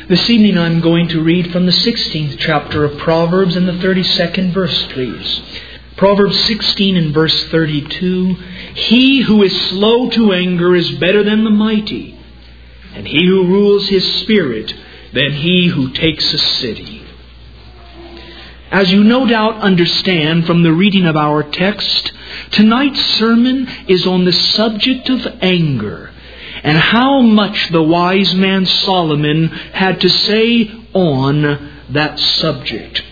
This evening I'm going to read from the 16th chapter of Proverbs and the 32nd verse, please. Proverbs 16 and verse 32. He who is slow to anger is better than the mighty, and he who rules his spirit than he who takes a city. As you no doubt understand from the reading of our text, tonight's sermon is on the subject of anger, and how much the wise man Solomon had to say on that subject.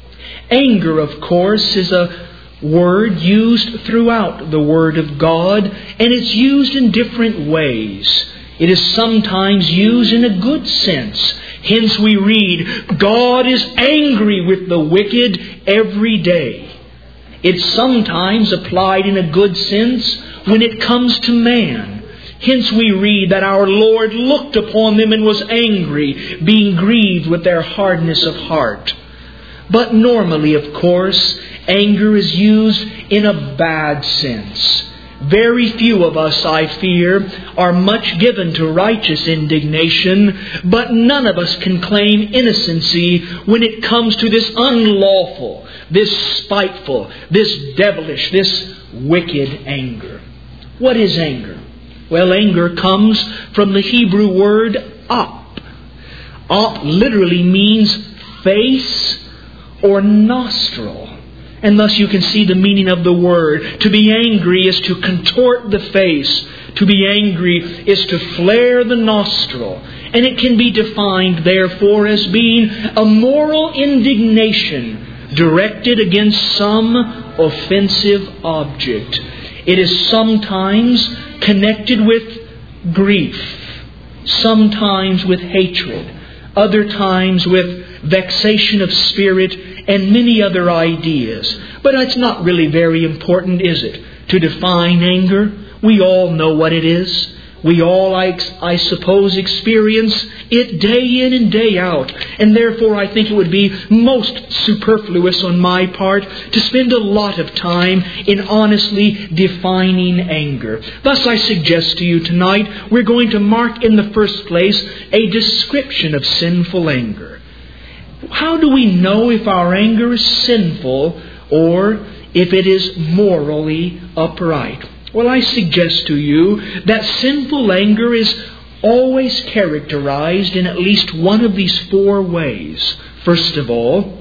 Anger, of course, is a word used throughout the Word of God, and it's used in different ways. It is sometimes used in a good sense. Hence we read, God is angry with the wicked every day. It's sometimes applied in a good sense when it comes to man. Hence we read that our Lord looked upon them and was angry, being grieved with their hardness of heart. But normally, of course, anger is used in a bad sense. Very few of us, I fear, are much given to righteous indignation, but none of us can claim innocency when it comes to this unlawful, this spiteful, this devilish, this wicked anger. What is anger? Well, anger comes from the Hebrew word op. Op literally means face or nostril. And thus you can see the meaning of the word. To be angry is to contort the face. To be angry is to flare the nostril. And it can be defined, therefore, as being a moral indignation directed against some offensive object. It is sometimes connected with grief, sometimes with hatred, other times with vexation of spirit, and many other ideas. But it's not really very important, is it, to define anger? We all know what it is. We all, I suppose, experience it day in and day out. And therefore I think it would be most superfluous on my part to spend a lot of time in honestly defining anger. Thus I suggest to you tonight we're going to mark in the first place a description of sinful anger. How do we know if our anger is sinful or if it is morally upright? Well, I suggest to you that sinful anger is always characterized in at least one of these four ways. First of all,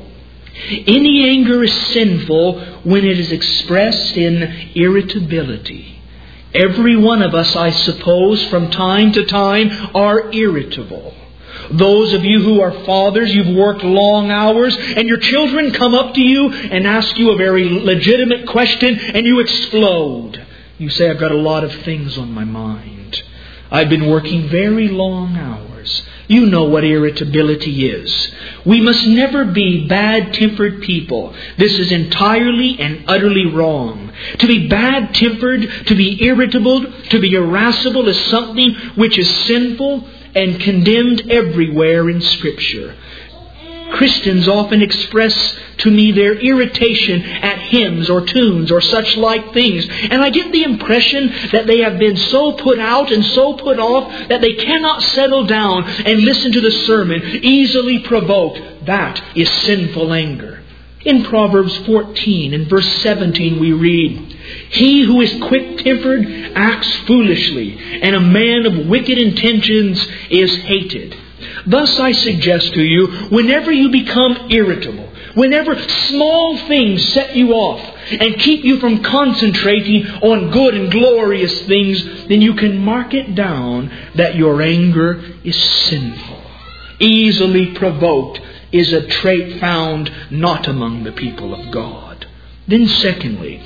any anger is sinful when it is expressed in irritability. Every one of us, I suppose, from time to time are irritable. Those of you who are fathers, you've worked long hours, and your children come up to you and ask you a very legitimate question, and you explode. You say, I've got a lot of things on my mind. I've been working very long hours. You know what irritability is. We must never be bad-tempered people. This is entirely and utterly wrong. To be bad-tempered, to be irritable, to be irascible is something which is sinful and condemned everywhere in Scripture. Christians often express to me their irritation at hymns or tunes or such like things. And I get the impression that they have been so put out and so put off that they cannot settle down and listen to the sermon, easily provoked. That is sinful anger. In Proverbs 14 and verse 17 we read, He who is quick-tempered acts foolishly, and a man of wicked intentions is hated. Thus I suggest to you, whenever you become irritable, whenever small things set you off and keep you from concentrating on good and glorious things, then you can mark it down that your anger is sinful. Easily provoked is a trait found not among the people of God. Then secondly,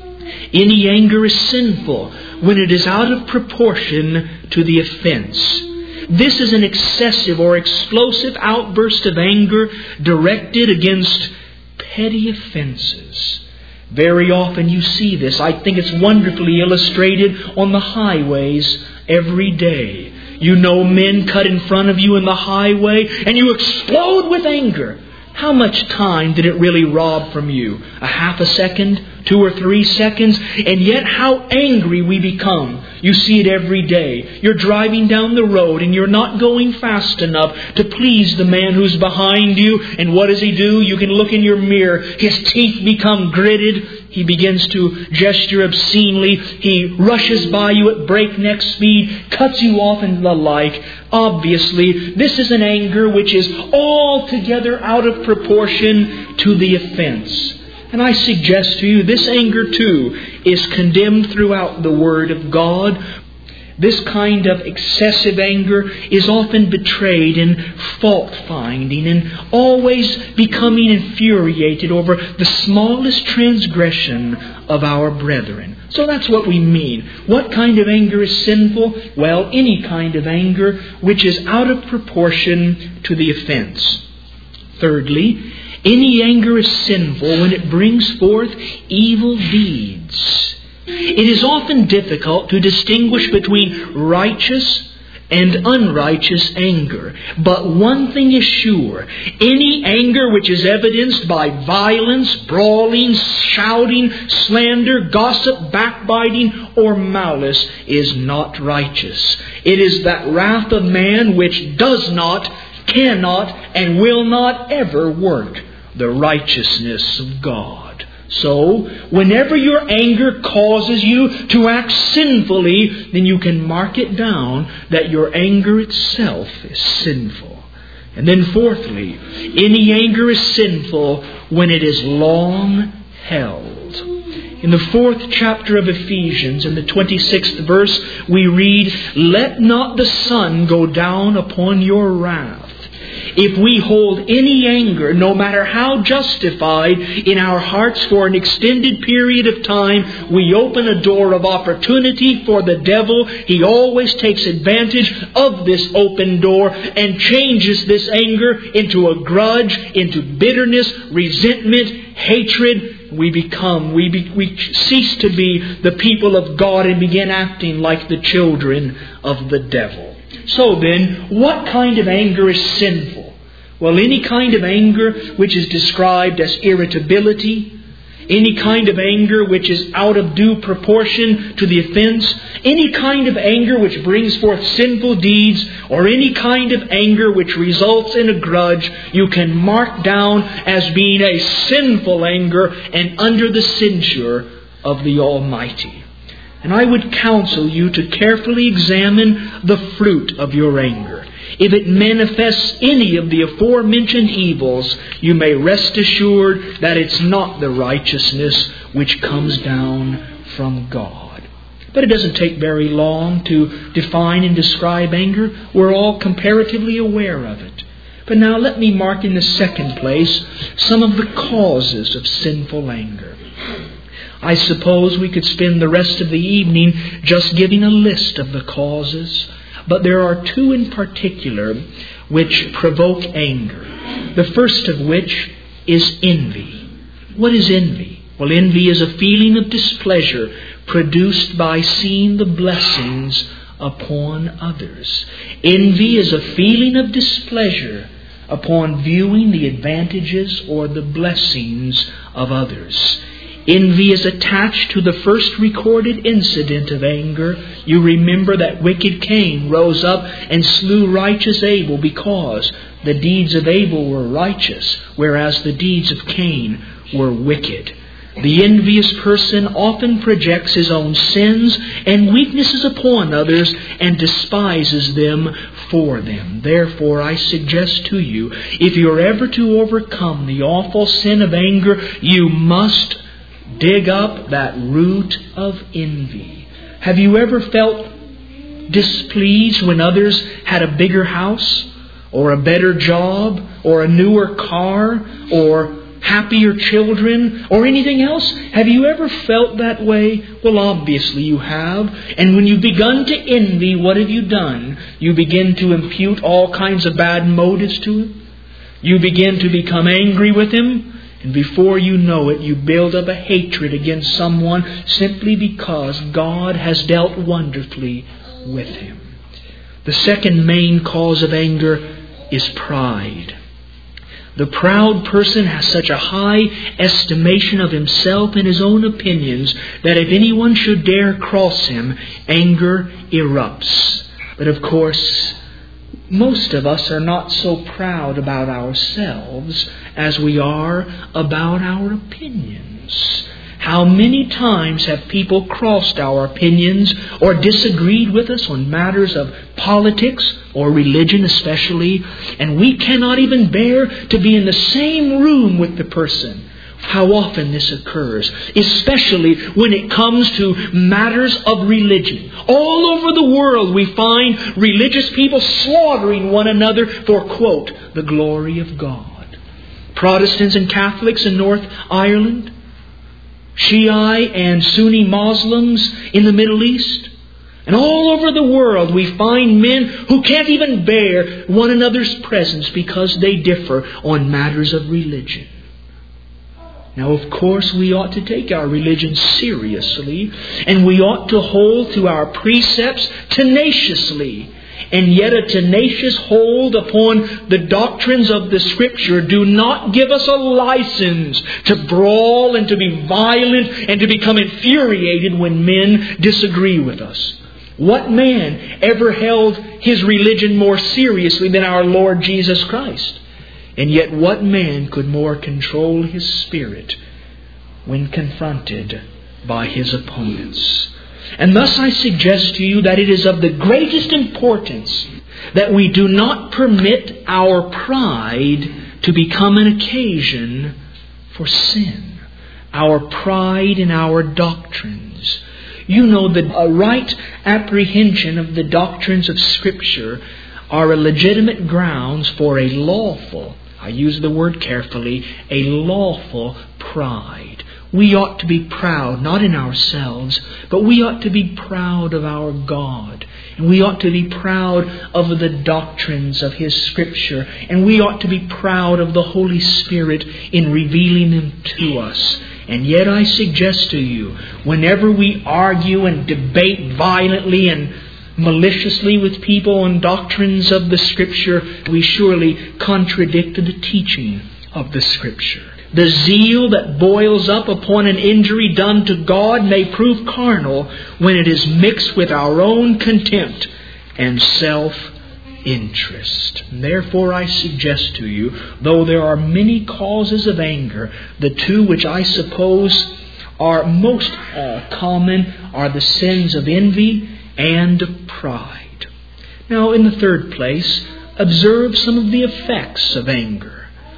any anger is sinful when it is out of proportion to the offense. This is an excessive or explosive outburst of anger directed against petty offenses. Very often you see this. I think it's wonderfully illustrated on the highways every day. You know men cut in front of you in the highway and you explode with anger. How much time did it really rob from you? A half a second? 2 or 3 seconds? And yet how angry we become. You see it every day. You're driving down the road and you're not going fast enough to please the man who's behind you. And what does he do? You can look in your mirror. His teeth become gritted. He begins to gesture obscenely. He rushes by you at breakneck speed, cuts you off and the like. Obviously, this is an anger which is altogether out of proportion to the offense. And I suggest to you, this anger too is condemned throughout the Word of God. This kind of excessive anger is often betrayed in fault-finding and always becoming infuriated over the smallest transgression of our brethren. So that's what we mean. What kind of anger is sinful? Well, any kind of anger which is out of proportion to the offense. Thirdly, any anger is sinful when it brings forth evil deeds. It is often difficult to distinguish between righteous and unrighteous anger. But one thing is sure, any anger which is evidenced by violence, brawling, shouting, slander, gossip, backbiting, or malice is not righteous. It is that wrath of man which does not, cannot, and will not ever work the righteousness of God. So, whenever your anger causes you to act sinfully, then you can mark it down that your anger itself is sinful. And then fourthly, any anger is sinful when it is long held. In the 4th chapter of Ephesians, in the 26th verse, we read, "Let not the sun go down upon your wrath." If we hold any anger, no matter how justified, in our hearts for an extended period of time, we open a door of opportunity for the devil. He always takes advantage of this open door and changes this anger into a grudge, into bitterness, resentment, hatred. We cease to be the people of God and begin acting like the children of the devil. So then, what kind of anger is sinful? Well, any kind of anger which is described as irritability, any kind of anger which is out of due proportion to the offense, any kind of anger which brings forth sinful deeds, or any kind of anger which results in a grudge, you can mark down as being a sinful anger and under the censure of the Almighty. And I would counsel you to carefully examine the fruit of your anger. If it manifests any of the aforementioned evils, you may rest assured that it's not the righteousness which comes down from God. But it doesn't take very long to define and describe anger. We're all comparatively aware of it. But now let me mark in the second place some of the causes of sinful anger. I suppose we could spend the rest of the evening just giving a list of the causes, but there are two in particular which provoke anger. The first of which is envy. What is envy? Well, envy is a feeling of displeasure produced by seeing the blessings upon others. Envy is a feeling of displeasure upon viewing the advantages or the blessings of others. Envy is attached to the first recorded incident of anger. You remember that wicked Cain rose up and slew righteous Abel because the deeds of Abel were righteous, whereas the deeds of Cain were wicked. The envious person often projects his own sins and weaknesses upon others and despises them for them. Therefore, I suggest to you, if you're ever to overcome the awful sin of anger, you must dig up that root of envy. Have you ever felt displeased when others had a bigger house, or a better job, or a newer car, or happier children, or anything else? Have you ever felt that way? Well, obviously you have. And when you've begun to envy, what have you done? You begin to impute all kinds of bad motives to him. You begin to become angry with him. And before you know it, you build up a hatred against someone simply because God has dealt wonderfully with him. The second main cause of anger is pride. The proud person has such a high estimation of himself and his own opinions that if anyone should dare cross him, anger erupts. But of course, most of us are not so proud about ourselves as we are about our opinions. How many times have people crossed our opinions or disagreed with us on matters of politics or religion especially, and we cannot even bear to be in the same room with the person. How often this occurs, especially when it comes to matters of religion. All over the world we find religious people slaughtering one another for, quote, the glory of God. Protestants and Catholics in North Ireland, Shia and Sunni Muslims in the Middle East. And all over the world we find men who can't even bear one another's presence because they differ on matters of religion. Now, of course, we ought to take our religion seriously, and we ought to hold to our precepts tenaciously. And yet a tenacious hold upon the doctrines of the Scripture do not give us a license to brawl and to be violent and to become infuriated when men disagree with us. What man ever held his religion more seriously than our Lord Jesus Christ? And yet what man could more control his spirit when confronted by his opponents? And thus I suggest to you that it is of the greatest importance that we do not permit our pride to become an occasion for sin. Our pride in our doctrines. You know that a right apprehension of the doctrines of Scripture are a legitimate grounds for a lawful, I use the word carefully, a lawful pride. We ought to be proud, not in ourselves, but we ought to be proud of our God. And we ought to be proud of the doctrines of His Scripture. And we ought to be proud of the Holy Spirit in revealing them to us. And yet I suggest to you, whenever we argue and debate violently and maliciously with people on doctrines of the Scripture, we surely contradict the teaching of the Scripture. The zeal that boils up upon an injury done to God may prove carnal when it is mixed with our own contempt and self-interest. Therefore I suggest to you, though there are many causes of anger, the two which I suppose are most common are the sins of envy and of pride. Now, in the third place, observe some of the effects of anger.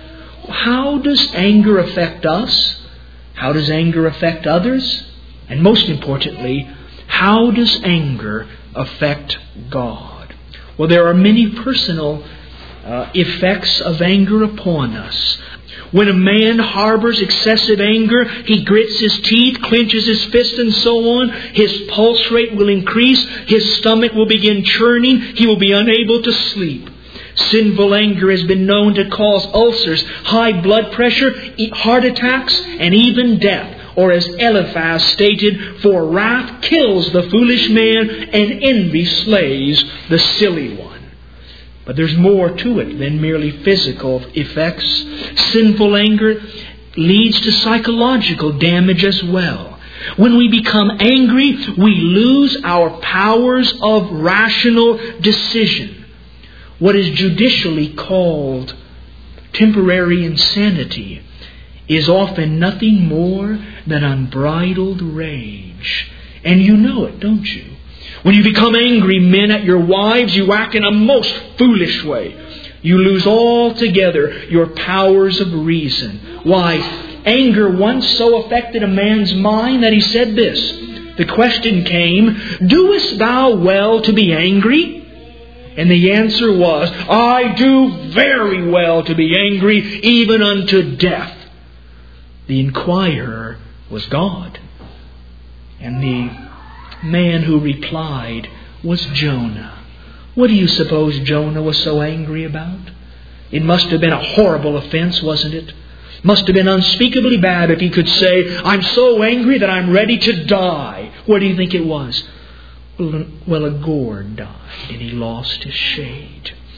How does anger affect us? How does anger affect others? And most importantly, how does anger affect God? Well, there are many personal effects of anger upon us. When a man harbors excessive anger, he grits his teeth, clenches his fist, and so on. His pulse rate will increase. His stomach will begin churning. He will be unable to sleep. Sinful anger has been known to cause ulcers, high blood pressure, heart attacks, and even death. Or as Eliphaz stated, for wrath kills the foolish man, and envy slays the silly one. But there's more to it than merely physical effects. Sinful anger leads to psychological damage as well. When we become angry, we lose our powers of rational decision. What is judicially called temporary insanity is often nothing more than unbridled rage. And you know it, don't you? When you become angry men at your wives, you act in a most foolish way. You lose altogether your powers of reason. Why, anger once so affected a man's mind that he said this. The question came, "Doest thou well to be angry?" And the answer was, "I do very well to be angry, even unto death." The inquirer was God. And the man who replied was Jonah. What do you suppose Jonah was so angry about? It must have been a horrible offense, wasn't it? Must have been unspeakably bad if he could say, "I'm so angry that I'm ready to die." What do you think it was? Well, a gourd died and he lost his shade.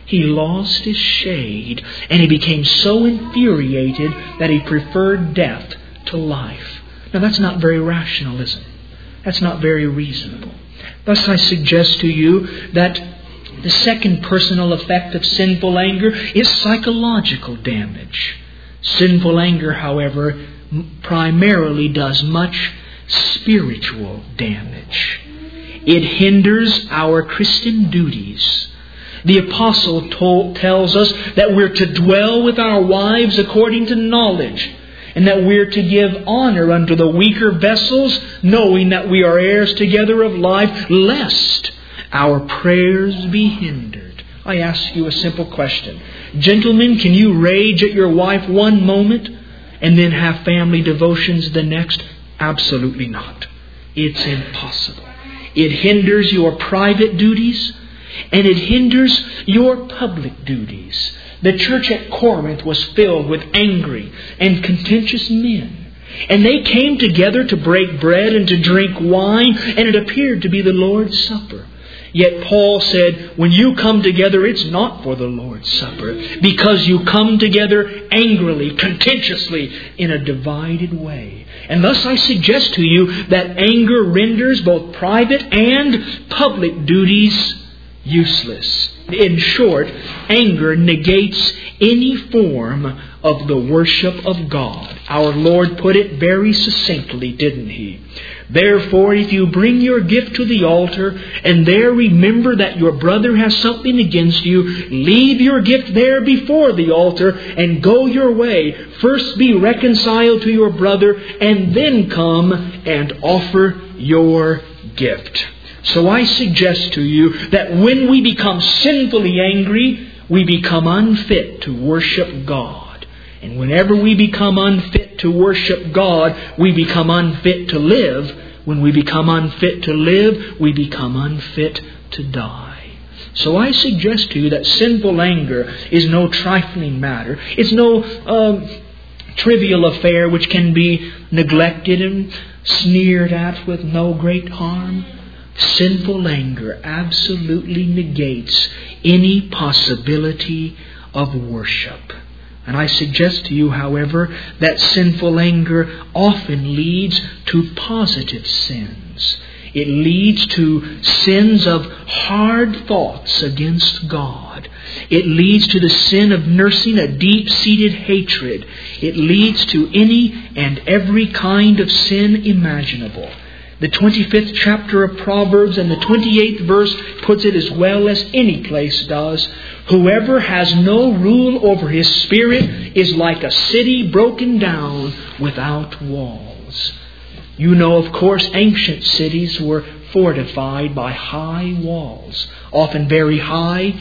He lost his shade, and he became so infuriated that he preferred death to life. Now that's not very rational, is it? That's not very reasonable. Thus I suggest to you that the second personal effect of sinful anger is psychological damage. Sinful anger, however, primarily does much spiritual damage. It hinders our Christian duties. The Apostle tells us that we're to dwell with our wives according to knowledge, and that we're to give honor unto the weaker vessels, knowing that we are heirs together of life, lest our prayers be hindered. I ask you a simple question. Gentlemen, can you rage at your wife one moment and then have family devotions the next? Absolutely not. It's impossible. It hinders your private duties, and it hinders your public duties. The church at Corinth was filled with angry and contentious men. And they came together to break bread and to drink wine, and it appeared to be the Lord's Supper. Yet Paul said, when you come together, it's not for the Lord's Supper, because you come together angrily, contentiously, in a divided way. And thus I suggest to you that anger renders both private and public duties useless. In short, anger negates any form of the worship of God. Our Lord put it very succinctly, didn't He? Therefore, if you bring your gift to the altar and there remember that your brother has something against you, leave your gift there before the altar and go your way. First be reconciled to your brother and then come and offer your gift. So I suggest to you that when we become sinfully angry, we become unfit to worship God. And whenever we become unfit to worship God, we become unfit to live. When we become unfit to live, we become unfit to die. So I suggest to you that sinful anger is no trifling matter. It's no trivial affair which can be neglected and sneered at with no great harm. Sinful anger absolutely negates any possibility of worship. And I suggest to you, however, that sinful anger often leads to positive sins. It leads to sins of hard thoughts against God. It leads to the sin of nursing a deep-seated hatred. It leads to any and every kind of sin imaginable. The 25th chapter of Proverbs and the 28th verse puts it as well as any place does. Whoever has no rule over his spirit is like a city broken down without walls. You know, of course, ancient cities were fortified by high walls, often very high,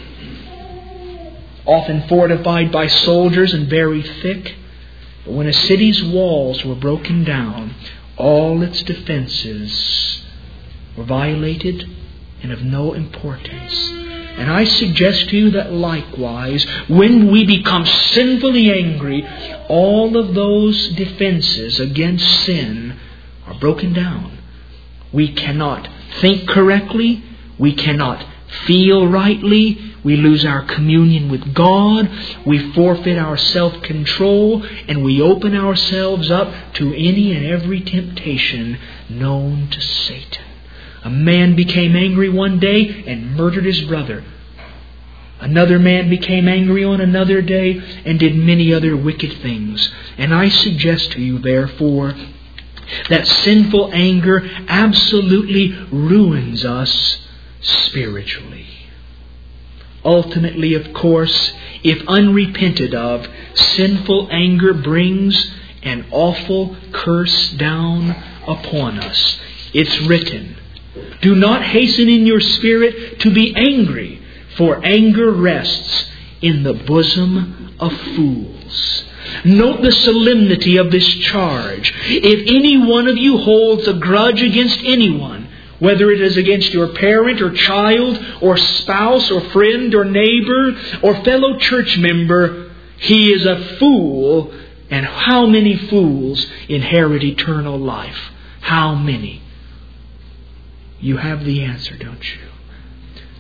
often fortified by soldiers and very thick. But when a city's walls were broken down, all its defenses were violated and of no importance. And I suggest to you that likewise, when we become sinfully angry, all of those defenses against sin are broken down. We cannot think correctly. We cannot feel rightly. We lose our communion with God. We forfeit our self-control. And we open ourselves up to any and every temptation known to Satan. A man became angry one day and murdered his brother. Another man became angry on another day and did many other wicked things. And I suggest to you, therefore, that sinful anger absolutely ruins us spiritually. Ultimately, of course, if unrepented of, sinful anger brings an awful curse down upon us. It's written, "Do not hasten in your spirit to be angry, for anger rests in the bosom of fools." Note the solemnity of this charge. If any one of you holds a grudge against anyone, whether it is against your parent or child or spouse or friend or neighbor or fellow church member, he is a fool. And how many fools inherit eternal life? How many? You have the answer, don't you?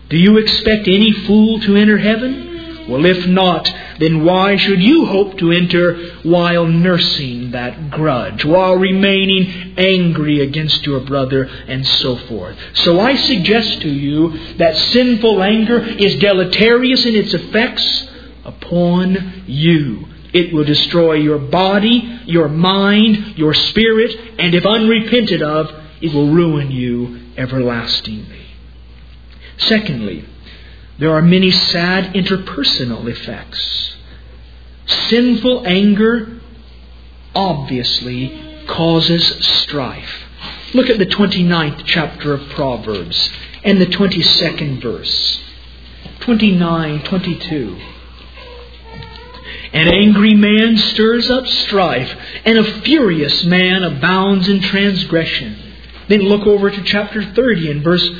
Do you expect any fool to enter heaven? Well, if not, then why should you hope to enter while nursing that grudge, while remaining angry against your brother, and so forth? So I suggest to you that sinful anger is deleterious in its effects upon you. It will destroy your body, your mind, your spirit, and if unrepented of, it will ruin you everlastingly. Secondly, there are many sad interpersonal effects. Sinful anger obviously causes strife. Look at the 29th chapter of Proverbs and the 22nd verse. 29, 22. An angry man stirs up strife, and a furious man abounds in transgression. Then look over to chapter 30 and verse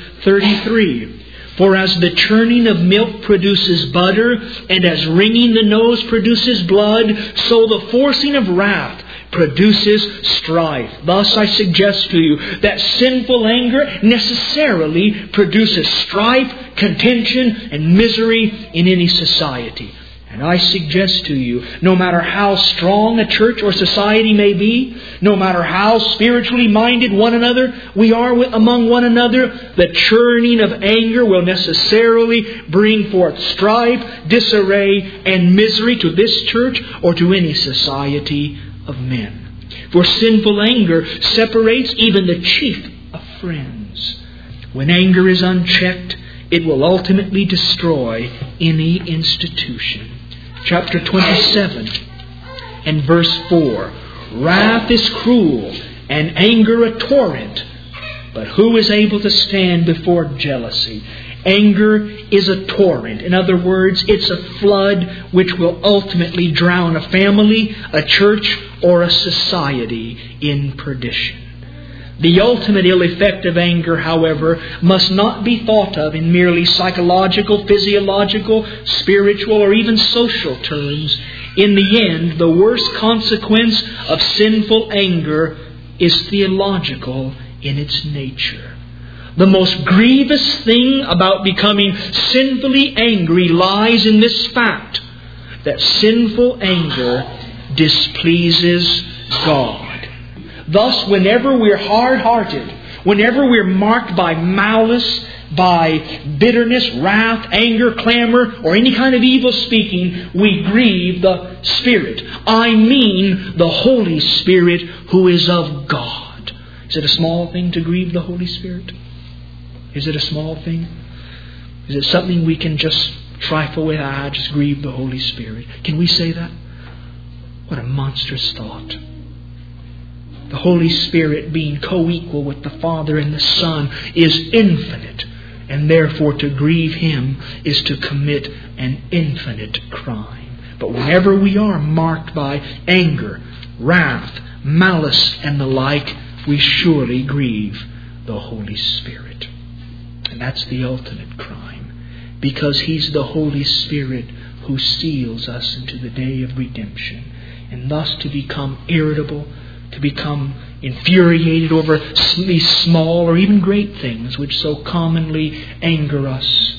33. For as the churning of milk produces butter, and as wringing the nose produces blood, so the forcing of wrath produces strife. Thus I suggest to you that sinful anger necessarily produces strife, contention, and misery in any society. And I suggest to you, no matter how strong a church or society may be, no matter how spiritually minded we are among one another, the churning of anger will necessarily bring forth strife, disarray, and misery to this church or to any society of men. For sinful anger separates even the chief of friends. When anger is unchecked, it will ultimately destroy any institution. Chapter 27 and verse 4. Wrath is cruel, and anger a torrent. But who is able to stand before jealousy? Anger is a torrent. In other words, it's a flood which will ultimately drown a family, a church, or a society in perdition. The ultimate ill effect of anger, however, must not be thought of in merely psychological, physiological, spiritual, or even social terms. In the end, the worst consequence of sinful anger is theological in its nature. The most grievous thing about becoming sinfully angry lies in this fact, that sinful anger displeases God. Thus, whenever we're hard-hearted, whenever we're marked by malice, by bitterness, wrath, anger, clamor, or any kind of evil speaking, we grieve the Spirit. I mean the Holy Spirit who is of God. Is it a small thing to grieve the Holy Spirit? Is it a small thing? Is it something we can just trifle with? Just grieve the Holy Spirit. Can we say that? What a monstrous thought. The Holy Spirit, being co-equal with the Father and the Son, is infinite. And therefore to grieve Him is to commit an infinite crime. But whenever we are marked by anger, wrath, malice, and the like, we surely grieve the Holy Spirit. And that's the ultimate crime. Because He's the Holy Spirit who seals us into the day of redemption. And thus to become irritable, to become infuriated over these small or even great things which so commonly anger us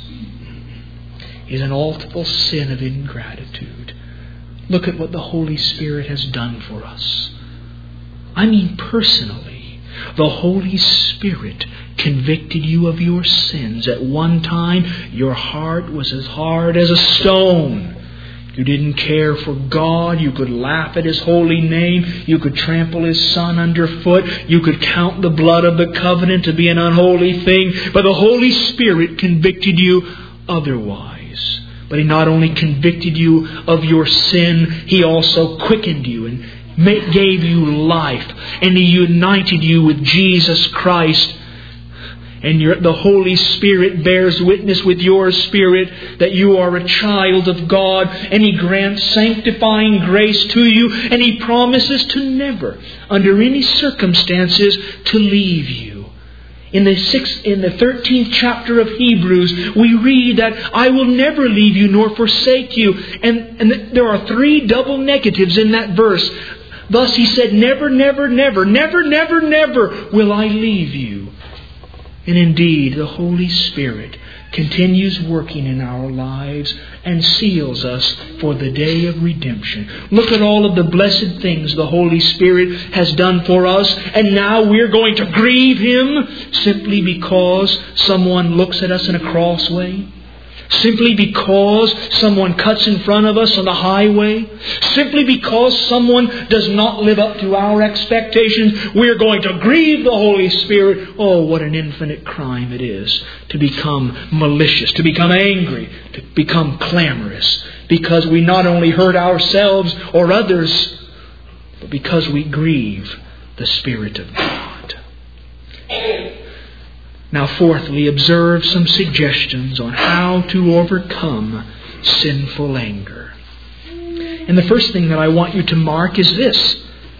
is an ultimate sin of ingratitude. Look at what the Holy Spirit has done for us. I mean personally, the Holy Spirit convicted you of your sins. At one time, your heart was as hard as a stone. You didn't care for God. You could laugh at His holy name. You could trample His Son underfoot. You could count the blood of the covenant to be an unholy thing. But the Holy Spirit convicted you otherwise. But He not only convicted you of your sin, He also quickened you and gave you life. And He united you with Jesus Christ. And the Holy Spirit bears witness with your spirit that you are a child of God. And He grants sanctifying grace to you. And He promises to never, under any circumstances, to leave you. In the 13th chapter of Hebrews, we read that I will never leave you nor forsake you. And there are 3 double negatives in that verse. Thus He said, never, never, never, never, never, never will I leave you. And indeed, the Holy Spirit continues working in our lives and seals us for the day of redemption. Look at all of the blessed things the Holy Spirit has done for us, and now we're going to grieve Him simply because someone looks at us in a cross way? Simply because someone cuts in front of us on the highway? Simply because someone does not live up to our expectations, we're going to grieve the Holy Spirit? Oh, what an infinite crime it is to become malicious, to become angry, to become clamorous, because we not only hurt ourselves or others, but because we grieve the Spirit of God. Now, fourthly, observe some suggestions on how to overcome sinful anger. And the first thing that I want you to mark is this: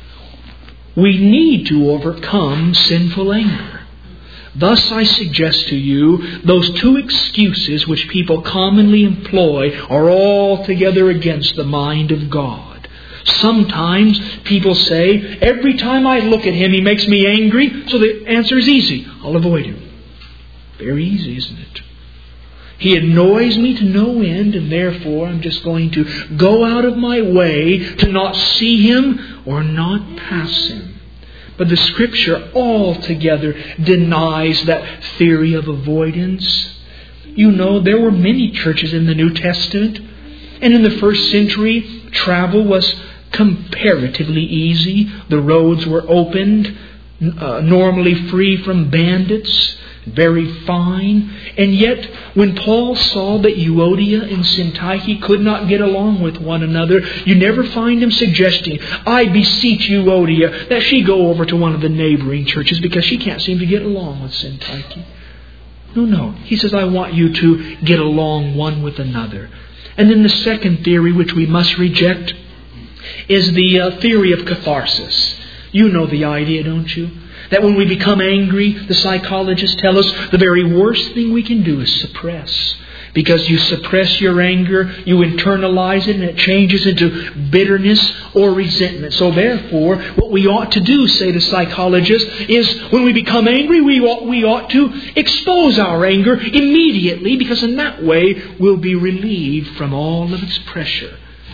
we need to overcome sinful anger. Thus, I suggest to you those two excuses which people commonly employ are altogether against the mind of God. Sometimes people say, every time I look at him, he makes me angry, so the answer is easy: I'll avoid him. Very easy, isn't it? He annoys me to no end, and therefore I'm just going to go out of my way to not see him or not pass him. But the Scripture altogether denies that theory of avoidance. You know, there were many churches in the New Testament, and in the first century, travel was comparatively easy. The roads were opened, normally free from bandits, very fine. And yet, when Paul saw that Euodia and Syntyche could not get along with one another, you never find him suggesting, I beseech Euodia that she go over to one of the neighboring churches because she can't seem to get along with Syntyche. No. He says, I want you to get along one with another. And then the second theory which we must reject is the theory of catharsis. You know the idea, don't you? That when we become angry, the psychologists tell us the very worst thing we can do is suppress. Because you suppress your anger, you internalize it, and it changes into bitterness or resentment. So therefore, what we ought to do, say the psychologists, is when we become angry, we ought to expose our anger immediately, because in that way we'll be relieved from all of its pressure.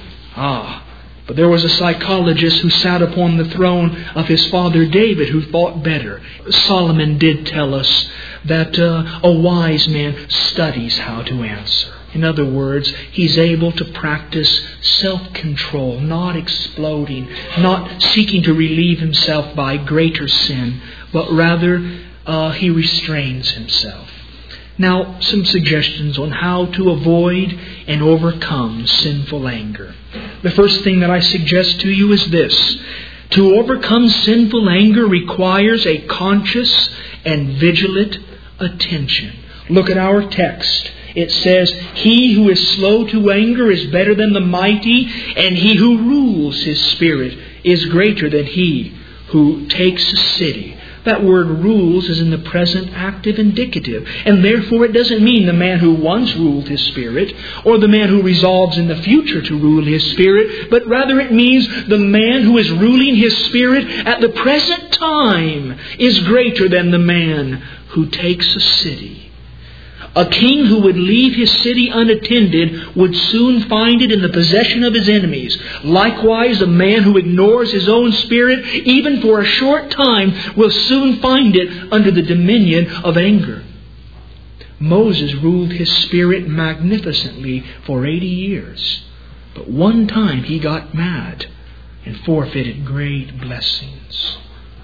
But there was a psychologist who sat upon the throne of his father David who thought better. Solomon did tell us that a wise man studies how to answer. In other words, he's able to practice self-control, not exploding, not seeking to relieve himself by greater sin, but rather he restrains himself. Now, some suggestions on how to avoid and overcome sinful anger. The first thing that I suggest to you is this: to overcome sinful anger requires a conscious and vigilant attention. Look at our text. It says, he who is slow to anger is better than the mighty, and he who rules his spirit is greater than he who takes a city. That word rules is in the present active indicative, and therefore it doesn't mean the man who once ruled his spirit or the man who resolves in the future to rule his spirit, but rather it means the man who is ruling his spirit at the present time is greater than the man who takes a city. A king who would leave his city unattended would soon find it in the possession of his enemies. Likewise, a man who ignores his own spirit, even for a short time, will soon find it under the dominion of anger. Moses ruled his spirit magnificently for 80 years. But one time he got mad and forfeited great blessings.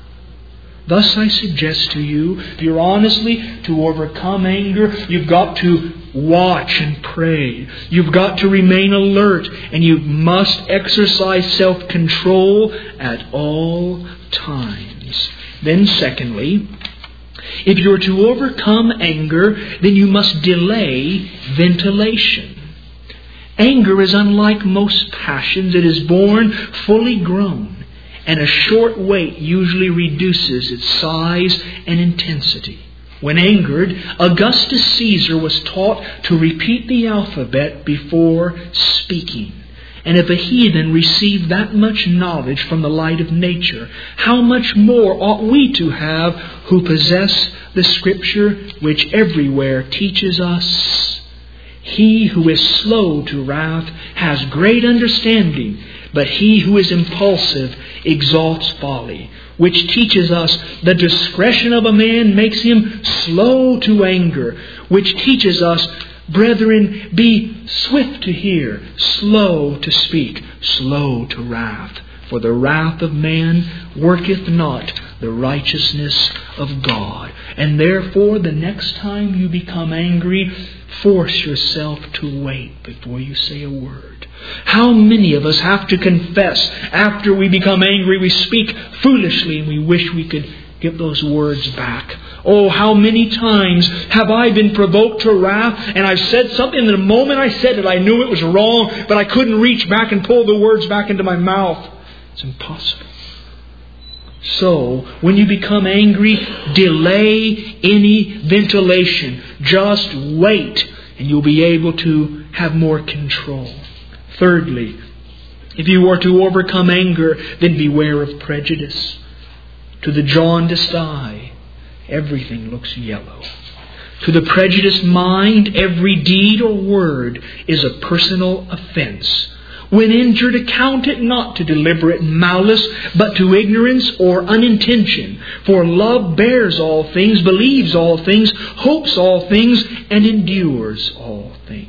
Thus I suggest to you, if you're honestly to overcome anger, you've got to watch and pray. You've got to remain alert, and you must exercise self-control at all times. Then secondly, if you're to overcome anger, then you must delay ventilation. Anger is unlike most passions. It is born fully grown. And a short wait usually reduces its size and intensity. When angered, Augustus Caesar was taught to repeat the alphabet before speaking. And if a heathen receive that much knowledge from the light of nature, how much more ought we to have who possess the Scripture which everywhere teaches us? He who is slow to wrath has great understanding, but he who is impulsive exalts folly, which teaches us the discretion of a man makes him slow to anger, which teaches us, brethren, be swift to hear, slow to speak, slow to wrath. For the wrath of man worketh not the righteousness of God. And therefore, the next time you become angry, force yourself to wait before you say a word. How many of us have to confess after we become angry, we speak foolishly and we wish we could get those words back. Oh, how many times have I been provoked to wrath and I've said something and the moment I said it I knew it was wrong, but I couldn't reach back and pull the words back into my mouth. It's impossible. So, when you become angry, delay any ventilation. Just wait and you'll be able to have more control. Thirdly, if you are to overcome anger, then beware of prejudice. To the jaundiced eye, everything looks yellow. To the prejudiced mind, every deed or word is a personal offense. When injured, account it not to deliberate malice, but to ignorance or unintention. For love bears all things, believes all things, hopes all things, and endures all things.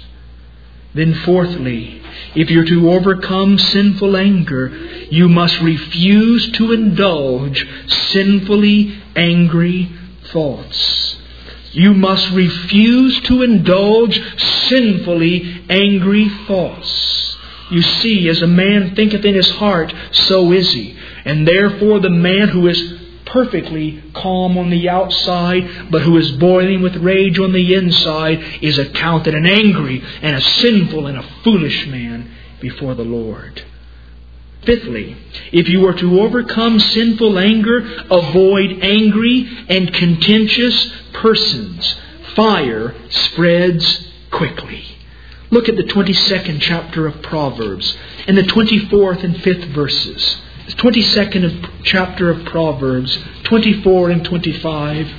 Then fourthly, if you're to overcome sinful anger, you must refuse to indulge sinfully angry thoughts. You must refuse to indulge sinfully angry thoughts. You see, as a man thinketh in his heart, so is he. And therefore the man who is perfectly calm on the outside, but who is boiling with rage on the inside, is accounted an angry and a sinful and a foolish man before the Lord. Fifthly, if you are to overcome sinful anger, avoid angry and contentious persons. Fire spreads quickly. Look at the 22nd chapter of Proverbs and the 24th and 5th verses. The 22nd chapter of Proverbs, 24 and 25.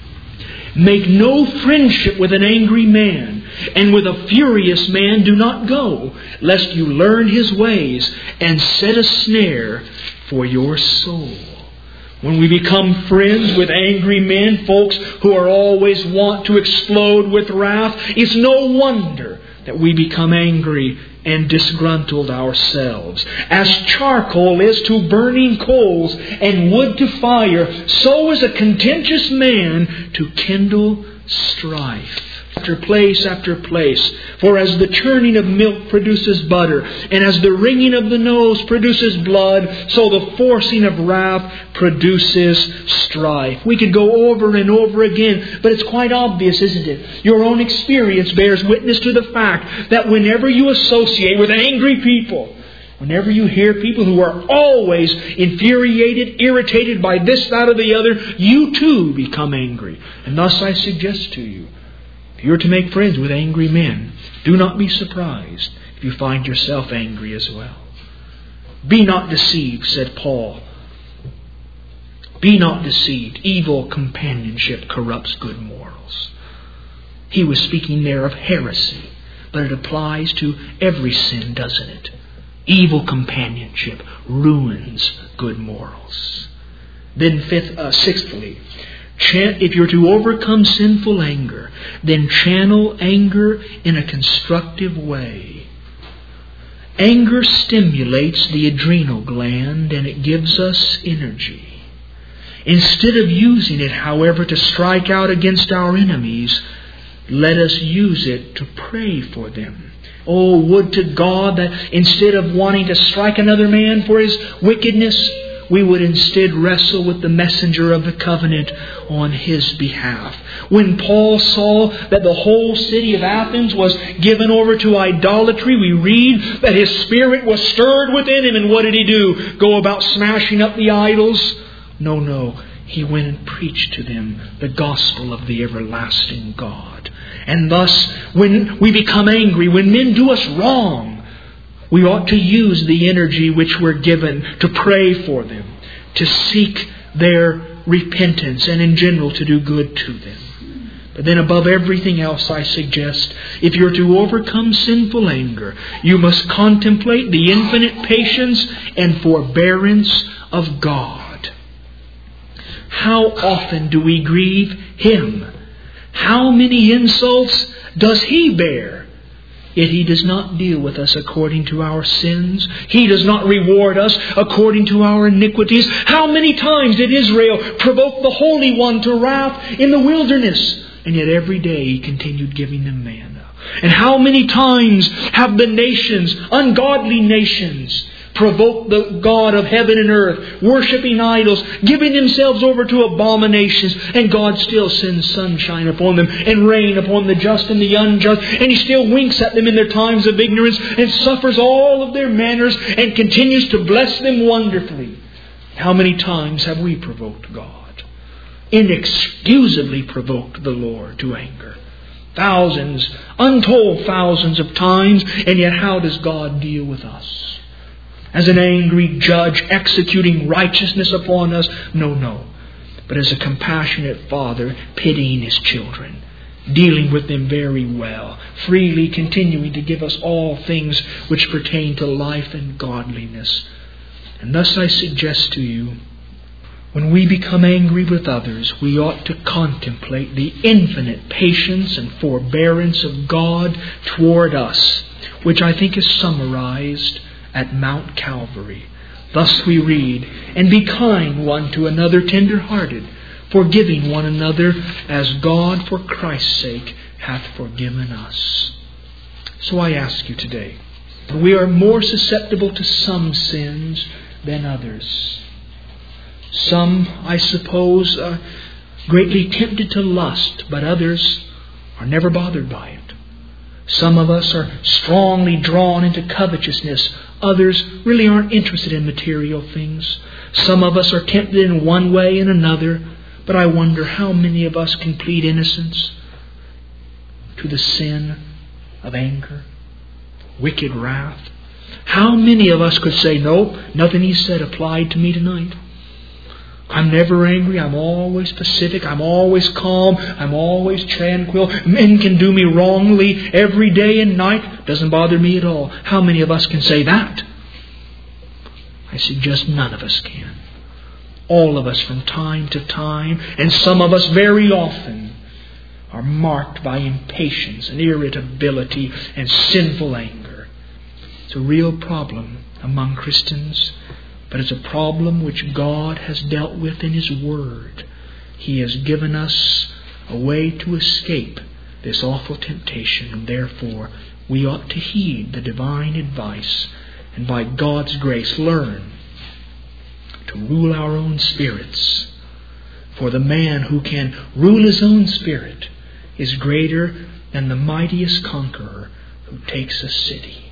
Make no friendship with an angry man, and with a furious man do not go, lest you learn his ways and set a snare for your soul. When we become friends with angry men, folks who are always want to explode with wrath, it's no wonder that we become angry and disgruntled ourselves. As charcoal is to burning coals and wood to fire, so is a contentious man to kindle strife. After place. For as the churning of milk produces butter, and as the wringing of the nose produces blood, so the forcing of wrath produces strife. We could go over and over again, but it's quite obvious, isn't it? Your own experience bears witness to the fact that whenever you associate with angry people, whenever you hear people who are always infuriated, irritated by this, that, or the other, you too become angry. And thus I suggest to you, if you are to make friends with angry men, do not be surprised if you find yourself angry as well. Be not deceived, said Paul. Be not deceived. Evil companionship corrupts good morals. He was speaking there of heresy, but it applies to every sin, doesn't it? Evil companionship ruins good morals. Then sixthly, if you're to overcome sinful anger, then channel anger in a constructive way. Anger stimulates the adrenal gland and it gives us energy. Instead of using it, however, to strike out against our enemies, let us use it to pray for them. Oh, would to God that instead of wanting to strike another man for his wickedness, we would instead wrestle with the messenger of the covenant on his behalf. When Paul saw that the whole city of Athens was given over to idolatry, we read that his spirit was stirred within him. And what did he do? Go about smashing up the idols? No. He went and preached to them the gospel of the everlasting God. And thus, when we become angry, when men do us wrong, We ought to use the energy which we're given to pray for them, to seek their repentance, and in general to do good to them. But then above everything else, I suggest, if you're to overcome sinful anger, you must contemplate the infinite patience and forbearance of God. How often do we grieve Him? How many insults does He bear? Yet He does not deal with us according to our sins. He does not reward us according to our iniquities. How many times did Israel provoke the Holy One to wrath in the wilderness? And yet every day He continued giving them manna. And how many times have the nations, ungodly nations, provoked the God of heaven and earth, worshipping idols, giving themselves over to abominations, and God still sends sunshine upon them and rain upon the just and the unjust, and He still winks at them in their times of ignorance and suffers all of their manners and continues to bless them wonderfully. How many times have we provoked God? Inexcusably provoked the Lord to anger. Thousands, untold thousands of times, and yet how does God deal with us? As an angry judge executing righteousness upon us? No. But as a compassionate Father pitying His children, dealing with them very well, freely continuing to give us all things which pertain to life and godliness. And thus I suggest to you, when we become angry with others, we ought to contemplate the infinite patience and forbearance of God toward us, which I think is summarized at Mount Calvary. Thus we read, "And be kind one to another, tender-hearted, forgiving one another, as God for Christ's sake hath forgiven us." So I ask you today, we are more susceptible to some sins than others. Some, I suppose, are greatly tempted to lust, but others are never bothered by it. Some of us are strongly drawn into covetousness. Others really aren't interested in material things. Some of us are tempted in one way and another, but I wonder how many of us can plead innocence to the sin of anger, wicked wrath. How many of us could say, "No, nothing He said applied to me tonight. I'm never angry. I'm always pacific. I'm always calm. I'm always tranquil. Men can do me wrongly every day and night. Doesn't bother me at all." How many of us can say that? I suggest none of us can. All of us from time to time, and some of us very often, are marked by impatience and irritability and sinful anger. It's a real problem among Christians. But it's a problem which God has dealt with in His Word. He has given us a way to escape this awful temptation, and therefore we ought to heed the divine advice and by God's grace learn to rule our own spirits. For the man who can rule his own spirit is greater than the mightiest conqueror who takes a city.